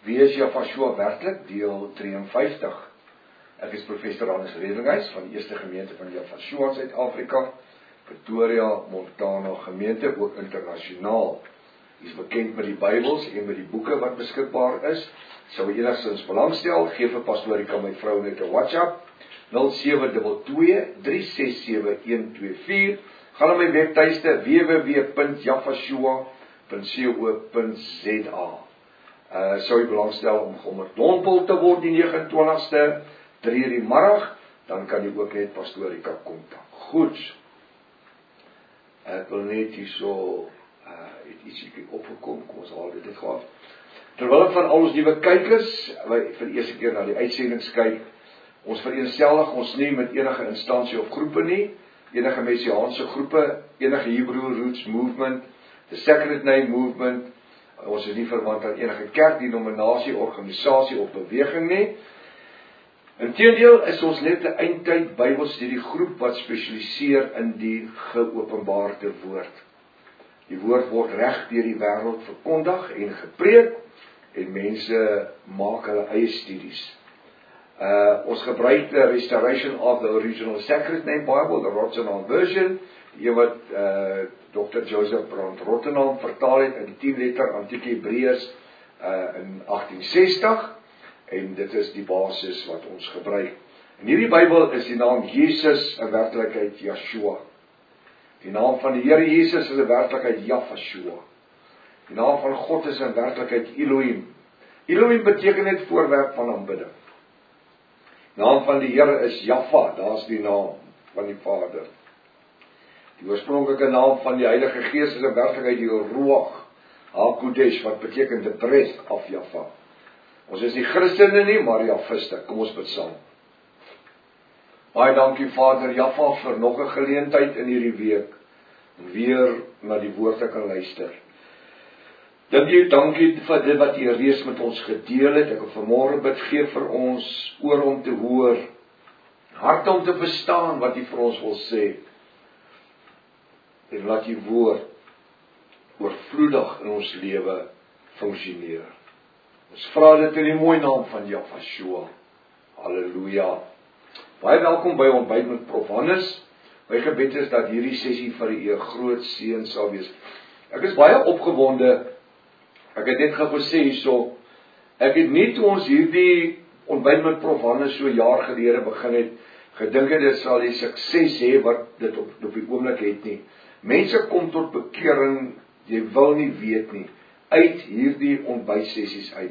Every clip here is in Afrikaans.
Wie is Jafashua werklik? Deel 53. Ek is professor Hannes Redinghuis van die Eerste Gemeente van Jafashua in Suid-Afrika, Pretoria, Montana gemeente, ook internasionaal. Hy is bekend met die Bybels en met die boeke wat beskikbaar is. Sou enigstens belangstel, gee vir Pastorika my vrou net 'n WhatsApp 0722 367 124. Gaan na my webtuiste www.jafashua.co.za. Sou jy belangstel om geommerdompel te word die 29ste, 3:00 die middag, dan kan jy ook net Pastorika kontak. Goed. Ek wil net hierso ietsie opgekom, kom ons haal dit gehad. Terwyl ek van al ons nuwe kykers, vir die eerste keer na die uitsendings kyk, ons vereenselwig ons nie met enige instansie of groepe nie, enige messiaanse groepe, enige Hebrew Roots Movement, the Sacred Name Movement, ons is nie verwant aan enige kerk, denominasie, organisasie of beweging nie. Inteendeel is ons net 'n eindtyd Bybelstudie groep wat spesialiseer in die geopenbaarde woord. Die woord word reg deur die wêreld verkondig en gepreek en mense maak hulle eie studies. Ons gebruik die Restoration of the Original Sacred Name Bible, the Rottenham version, die wat Dr. Joseph Brand Rottenham vertaal het in die 10-letter Antieke Hebreërs in 1860, en dit is die basis wat ons gebruik. In hierdie Bybel is die naam Jesus 'n werklikheid Yeshua. Die naam van die Here Jesus is 'n werklikheid Jafashua. Die naam van God is 'n werklikheid Elohim. Elohim beteken net voorwerp van aanbidding. Die naam van die Here is Jaffa, daar's die naam van die Vader. Die oorspronklike naam van die Heilige Gees is 'n werklikheid die Ruach HaKodesh, wat beteken the breath of Jaffa. Ons is nie Christene nie, maar Jafiste. Kom ons bid saam. Baie dankie Vader Jaffa vir nog 'n geleentheid in hierdie week om weer na die woord te kan luister. Dankie vir dit wat U reeds met ons gedeel het. Ek wil vanmôre bid, gee vir ons oor om te hoor, hart om te verstaan wat U vir ons wil sê, en laat U woord oorvloedig in ons lewe funksioneer. Ons vra dit in die mooi naam van Jafashua. Halleluja. Baie welkom by Ontbyt met Prof Hannes. My gebed is dat hierdie sessie vir U 'n groot seën sal wees. Ek is baie opgewonde. Ek het net gesê hierso, ek het nie toe ons hierdie Ontbyt met Prof Hannes so jaar gelede begin het, gedink het dit sal die sukses hê wat dit op die oomblik het nie. Mense kom tot bekering, jy wil nie weet nie, uit hierdie ontbytsessies uit.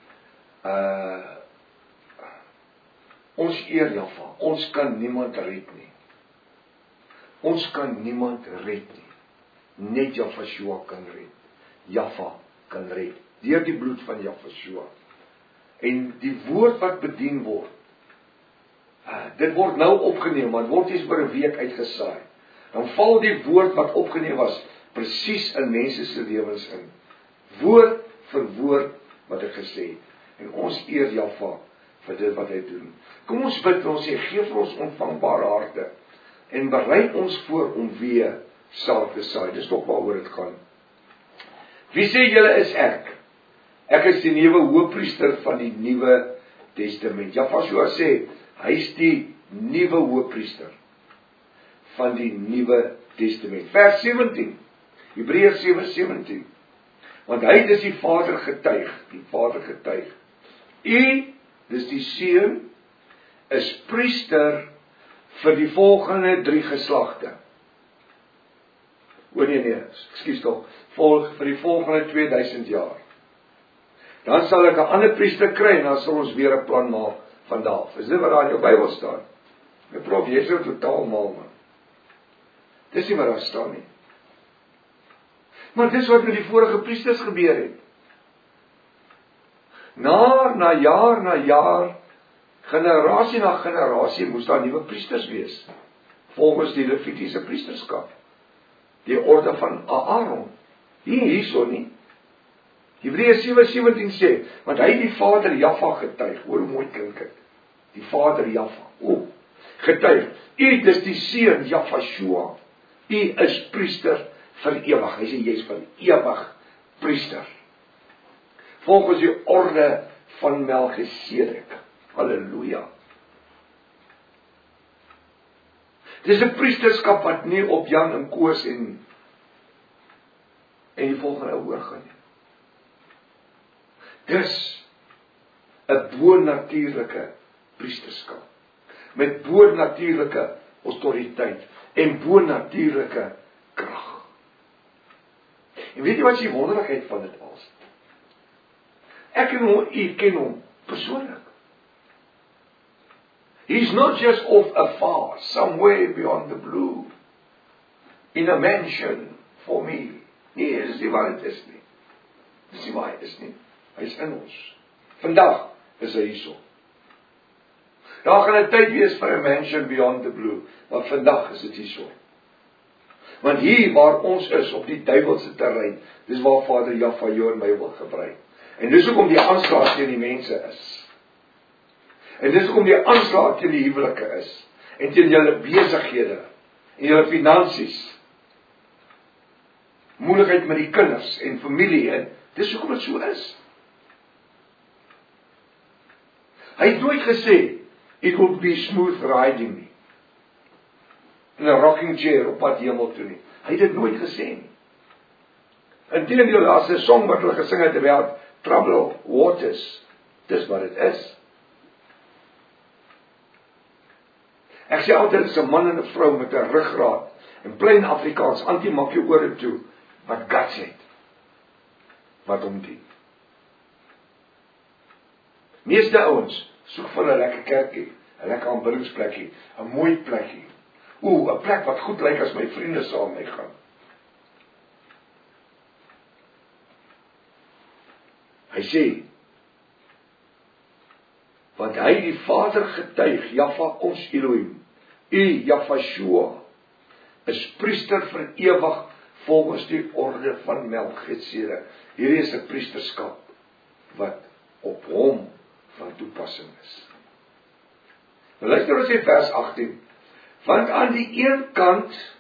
Ons eer Jaffa, ons kan niemand red nie. Ons kan niemand red nie. Net Jafashua kan red. Jaffa kan red, deur die bloed van Jafashua. En die woord wat bedien word, dit word nou opgeneem, want word eens oor 'n week uitgesaai. Dan val die woord wat opgeneem was, presies in mense se lewens in. Woord vir woord wat ek gesê het. En ons eer Jaffa vir dit wat hy doen. Kom ons bid, ons sê, gee vir ons ontvangbare harte, en berei ons voor om weer saad te saai. Dis nog waaroor dit gaan. Wie sê julle is ek? Ek is die nuwe hoëpriester van die Nuwe Testament. Jafashua sê, hy is die nuwe hoëpriester van die Nuwe Testament. Vers 17, Hebreërs 7:17. Want hy is die Vader getuig, U, dis die Seun, is priester vir die volgende 3 geslagte. Ekskuus tog, vir die volgende 2000 jaar. Dan sal ek 'n ander priester kry, en dan sal ons weer 'n plan maak van daar. Is dit wat daar in jou Bybel staan? My prof, jy is so totaal mal, man. Dis nie wat daar staan nie. Maar dis wat met die vorige priesters gebeur het. Na jaar, generasie na generasie, moes daar nuwe priesters wees. Volgens die Levitiese priesterskap. Die orde van Aaron. Hierso nie. Hebreërs 7:17 sê, want hy die Vader Jaffa getuig. Hoor hoe mooi klink dit. Die Vader Jaffa. Getuig. U is die Seun Jafashua. U is priester vir ewig. Hy sê jy is vir ewig priester. volgens die orde van Melchisedek. Halleluja. Dis 'n priesterskap wat nie op Jan en Koos en die volgende oor gaan nie. Dis 'n bonatuurlike priesterskap met bonatuurlike autoriteit en bonatuurlike krag. En weet jy wat is die wonderlikheid van dit alles? Ek en u ken hom persoonlik. He's not just off afar, somewhere beyond the blue, in a mansion for me. Nee, dis nie waar het is nie. Dis nie waar het is nie. Hy is in ons. Vandag is hy hierso. Daar gaan 'n tyd wees vir 'n mansion beyond the blue, maar vandag is dit hierso. Want hier waar ons is, op die duiwelse terrein, dis waar Vader Jahwe jou en my wil gebruik. En dis hoekom die aanslag teen die mense is. En dis hoekom die aanslag teen die huwelike is. En teen julle besighede. En julle finansies. Moeilikheid met die kinders en familie. En dis hoekom dit so is. Hy het nooit gesê, it would be smooth riding nie. In 'n rocking chair op pad hemel toe nie. Hy het dit nooit gesê nie. Inteendeel, daar's 'n song wat hulle gesing het about troubled waters. Dis wat dit is. Ek sê altyd, dis 'n man en 'n vrou met 'n ruggraat, en plain Afrikaans, anti-maak jou ore toe, wat guts het, wat hom dien. Meeste ouens soek vir 'n lekker kerkie, 'n lekker aanbiddingsplekkie, 'n mooi plekkie. 'n plek wat goed lyk as my vriende saam mee gaan. Hy sê, want hy die Vader getuig, Jahwe ons Elohim, Jahwe is priester vir ewig volgens die orde van Melchisedek. Hierdie is 'n priesterskap wat op hom van toepassing is. Nou luister ons in vers 18. Want aan die een kant,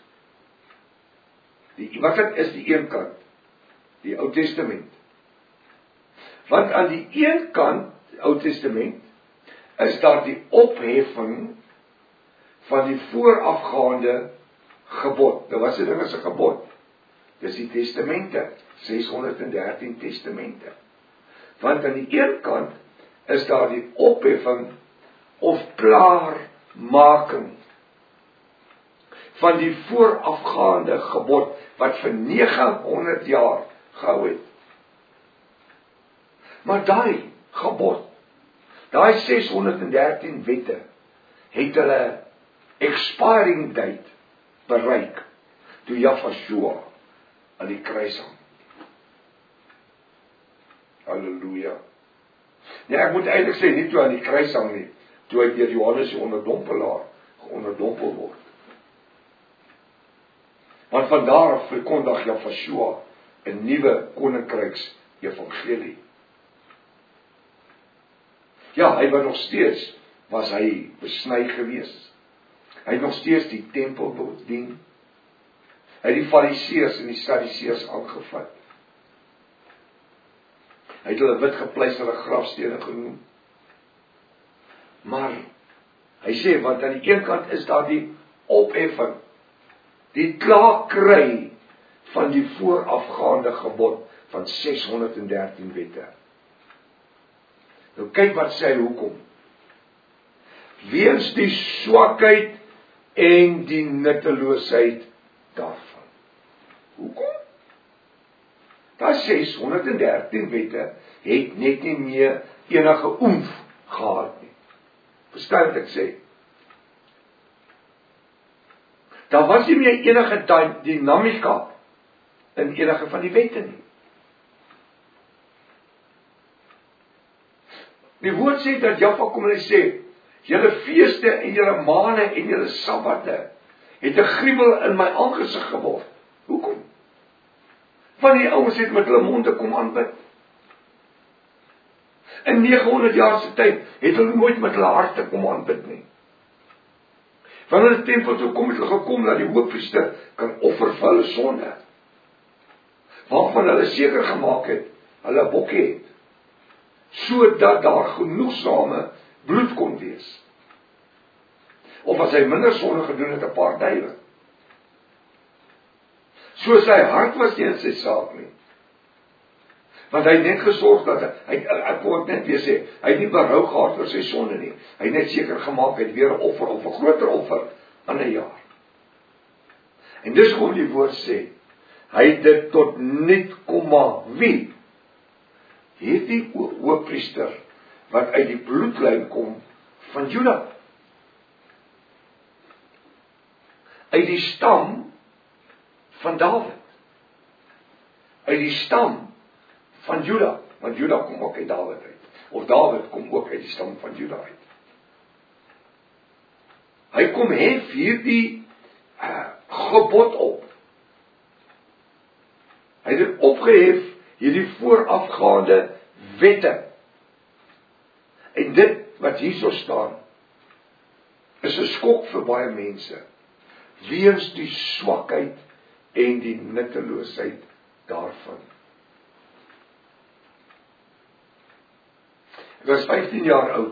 wat is die een kant? Die Ou Testament. Want aan die een kant, die Ou Testament, is daar die opheffing van die voorafgaande gebod. Nou wat is 'n ding as 'n gebod? Dis die testamente, 613 testamente. Want aan die een kant is daar die opheffing of klaarmaking van die voorafgaande gebod wat vir 900 jaar gehou het. Maar daai gebod, daai 613 wette, het hulle expiring date bereik toe Jahwe aan die kruis hang. Halleluja. Nee, ek moet eintlik sê, nie toe aan die kruis hang nie, toe hy deur Johannes die onderdompelaar geonderdompel word. Want vandaar af verkondig Jahwe 'n nuwe koninkryks evangelie. Ja, hy was nog steeds, was hy besny gewees. Hy het nog steeds die tempel bedien. Hy het die Fariseërs en die Sadduseërs aangevat. Hy het hulle wit gepleisterde grafstene genoem. Maar hy sê, want aan die een kant is daar die opheffing, die klaarkry van die voorafgaande gebod van 613 wette. Nou kyk wat sê hy hoekom. Weens die swakheid en die nutteloosheid daarvan. Hoekom? Daar 613 wette het net nie meer enige oomf gehad nie. Verstaan wat ek sê? Daar was nie meer enige dinamika in enige van die wette nie. Die woord sê dat Jahwe kom en hy sê, julle feeste en julle maande en julle sabbate het 'n gruwel in my aangesig geword. Hoekom? Want die ouens het met hulle monde kom aanbid. In 900 jaar se tyd het hulle nooit met hulle harte kom aanbid nie. Wanneer die tempel toe kom, het hulle gekom dat die hoofpriester kan offer vir hulle sonde. Waarvan hulle seker gemaak het, hulle bokkie het. sodat daar genoegsame bloed kon wees. Of as hy minder sonde gedoen het, 'n paar duiwe. So sy hart was nie in sy saak nie. Want hy het net gesorg dat ek kon net weer sê, hy het nie berou gehad oor sy sonde nie. Hy het net seker gemaak, hy het weer 'n offer of 'n groter offer in 'n jaar. En dis hoekom die woord sê, hy het dit tot niet kom maak. Wie? Hierdie hoofpriester, wat uit die bloedlyn kom van Juda. Uit die stam van Dawid. Uit die stam van Juda, want Juda kom ook uit Dawid uit. Of Dawid kom ook uit die stam van Juda uit. Hy kom hef hierdie gebod op. Hy het dit opgehef, hierdie voorafgaande wette. En dit wat hierso staan, is 'n skok vir baie mense, weens die swakheid en die nutteloosheid daarvan. Ek was 15 jaar oud.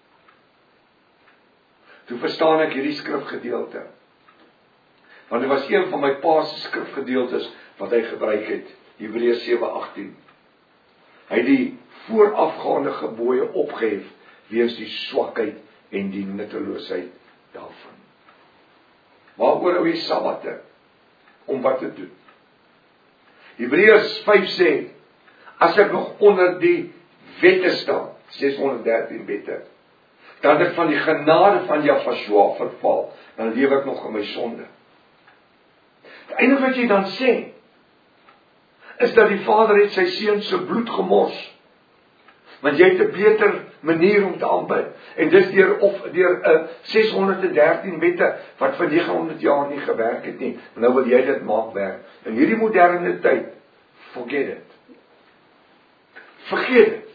Toe verstaan ek hierdie skrifgedeelte. Want dit was een van my pa se skrifgedeeltes wat hy gebruik het, Hebreërs 7:18. Hy het die voorafgaande gebooie opgehef weens die swakheid en die nutteloosheid daarvan. Waaroor hou jy sabbate? Om wat te doen? Hebreërs 5 sê, as ek nog onder die wette staan, 613 wette, dan ek van die genade van Jahwe verval, dan leef ek nog in my sonde. Het enige wat jy dan sê, is dat die Vader het sy seun se bloed gemors, want jy het 'n beter manier om te aanbid, en dis deur 613 wette, wat vir 900 jaar nie gewerk het nie, nou wil jy dit maak werk. In hierdie moderne tyd, forget it. Vergeet dit.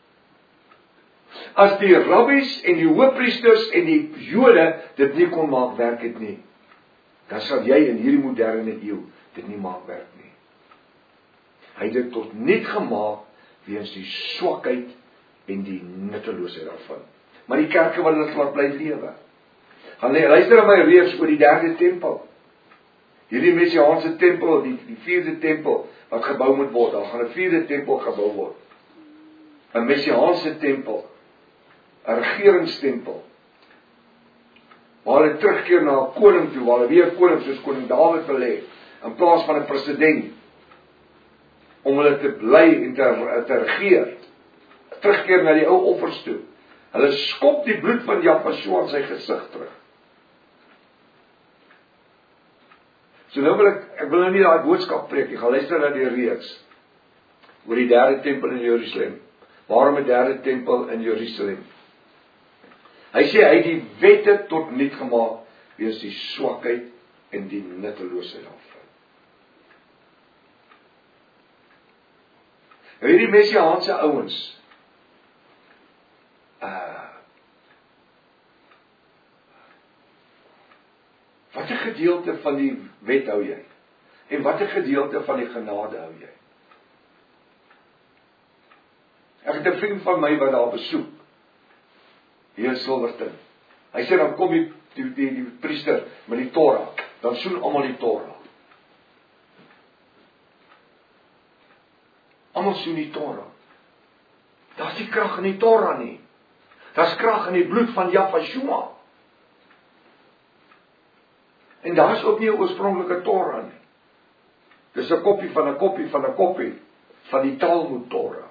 As die rabbies en die hoofpriesters en die Jode dit nie kon maak werk het nie, dan sal jy in hierdie moderne eeu dit nie maak werk nie. Hy het dit tot niet gemaak weens die swakheid en die nutteloosheid daarvan. Maar die kerke wil dit laat bly lewe. Gaan luister na my reeks oor die derde tempel. Hierdie messiaanse tempel, die vierde tempel wat gebou moet word. Daar gaan 'n vierde tempel gebou word. 'n messiaanse tempel, 'n regeringstempel, waar hulle terugkeer na 'n koning toe, waar hulle weer koning soos koning Dawid wil hê, in plaas van 'n president, om hulle te bly en te regeer, terugkeer na die ou offers toe. Hulle skop die bloed van Jahwe in sy gesig terug. So nou wil ek wil nou nie daai boodskap preek, ek gaan luister na die reeks oor die derde tempel in Jerusalem. Waarom 'n derde tempel in Jerusalem? Hy sê hy het die wette tot niet gemaak weens die swakheid en die nutteloosheid daarvan. Nou hierdie messiaanse ouens, watter gedeelte van die wet hou jy? En watter gedeelte van die genade hou jy? Ek het 'n vriend van my wat daar besoek, hier in Silverton. Hy sê dan kom die priester met die Torah, dan soen almal die Torah. Almal soen die Torah. Daar's nie krag in die Torah nie. Daar's krag in die bloed van Jahwe. En daar's ook nie 'n oorspronklike Torah nie. Dis 'n kopie van 'n kopie van 'n kopie van die Talmud Torah.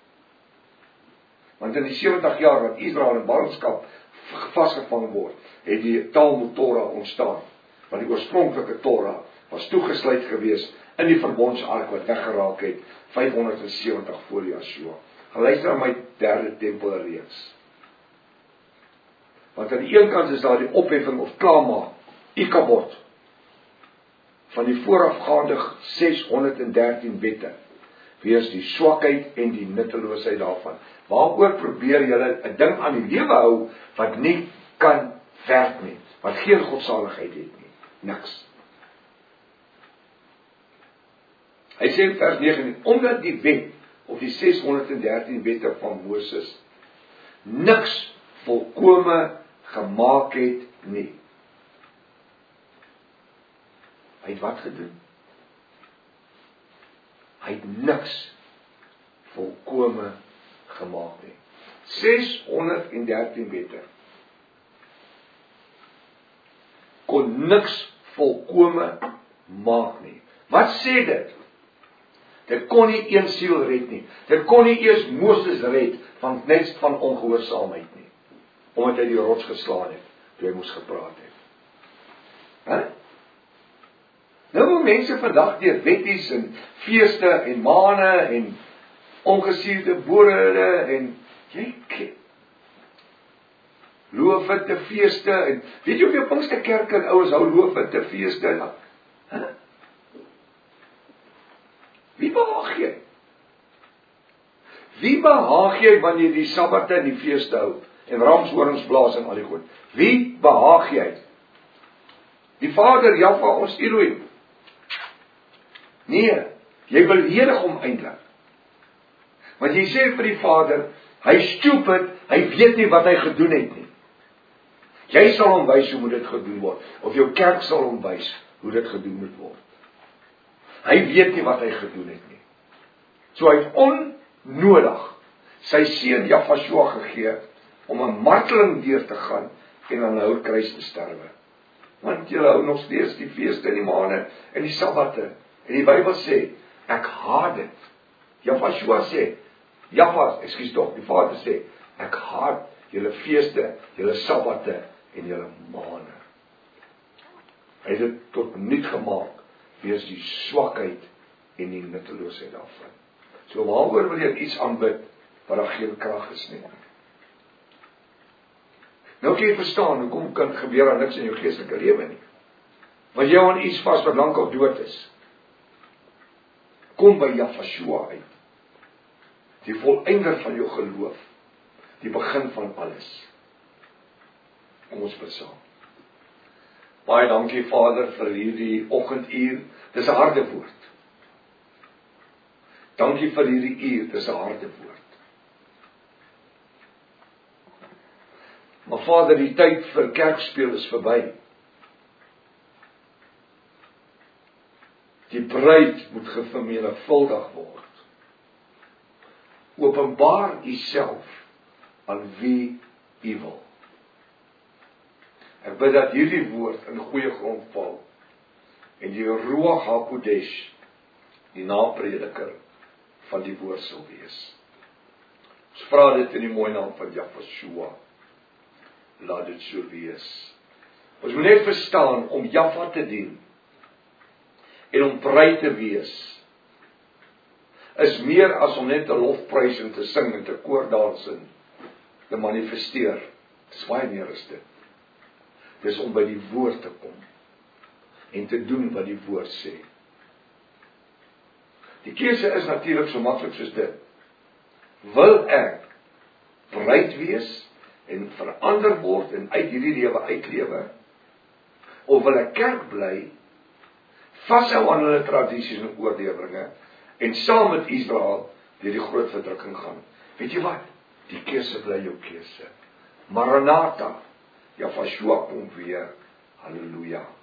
Want in die 70 jaar wat Israel in ballingskap vasgevang word, het die Talmud Torah ontstaan. Want die oorspronklike Torah was toegesluit gewees in die verbondsark wat weggeraak het 570 voor Joshua. Geluister na my derde tempel reeks. Want aan die een kant is daar die opheffing of klaarmaak, Ikabod, van die voorafgaande 613 wette, weens die swakheid en die nutteloosheid daarvan. Waaroor probeer julle 'n ding aan die lewe hou, wat nie kan werk nie, wat geen godsaligheid het nie, niks. Hy sê in vers 19, omdat die wet of die 613 wette van Moses niks volkome gemaak het nie. Hy het wat gedoen? Hy het niks volkome gemaak nie. 613 wette. Kon niks volkome maak nie. Wat sê dit? Dit kon nie een siel red nie. Dit kon nie eers Moses red net van ongehoorsaamheid nie. Omdat hy die rots geslaan het, toe hy moes gepraat het. Nou moet mense vandag deur wetties en feeste en maane en ongesuurde boorde en loofwitte feeste en weet jy of jou Pinksterkerk en ouens hou loofwitte feeste? Wie behaag jy? Wie behaag jy wanneer die Sabbate en die feeste hou en ramshorings blaas en al die goed? Wie behaag jy? Die Vader, Jahwe, ons Elohim. Nee, jy beledig hom eintlik. Want jy sê vir die Vader, hy stupid, hy weet nie wat hy gedoen het nie. Jy sal hom wys hoe moet dit gedoen word, of jou kerk sal hom wys hoe dit gedoen moet word. Hy weet nie wat hy gedoen het nie. So hy het onnodig sy seun Jahwe gegee om 'n marteling deur te gaan en aan 'n houtkruis te sterwe. Want jy hou nog steeds die feeste en die maane en die Sabbate. En die Bybel sê, ek haat dit. Jahwe sê, die Vader sê, ek haat julle feeste, julle Sabbate en julle maane. Hy het dit tot niet gemaak, wees die swakheid en die nutteloosheid daarvan. So waaroor wil jy iets aanbid, wat daar geen krag is nie? Nou kan jy verstaan, hoekom kan gebeur daar niks in jou geestelike lewe nie? Want jy aan iets vas wat lank al dood is. Kom by Jahwe uit. Die volëinder van jou geloof. Die begin van alles. Kom ons bid saam. Baie dankie Vader vir hierdie oggenduur. Dis 'n harde woord. Dankie vir hierdie uur, dis 'n harde woord. Maar Vader, die tyd vir kerkspeel is verby. Die bruid moet gevermenigvuldig word. Openbaar U self aan wie U wil. Ek bid dat hierdie woord in goeie grond val en die Ruach HaKodesh, die naprediker van die woord sal wees. Ons vra dit in die mooi naam van Jahwe. Laat dit so wees. Ons moet net verstaan om Jahwe te dien en om bly te wees is meer as om net 'n lofprys en te sing en te koordans en te manifesteer. Dis baie meer as dit. Dis om by die woord te kom en te doen wat die woord sê. Die keuse is natuurlik so maklik soos dit. Wil ek bereid wees en verander word en uit hierdie lewe uitlewe, of wil ek kerk bly, vashou aan hulle tradisies en oorleweringe en saam met Israel deur die groot verdrukking gaan? Weet jy wat? Die keuse bly jou keuse. Maranatha, Jahwe kom weer. Halleluja.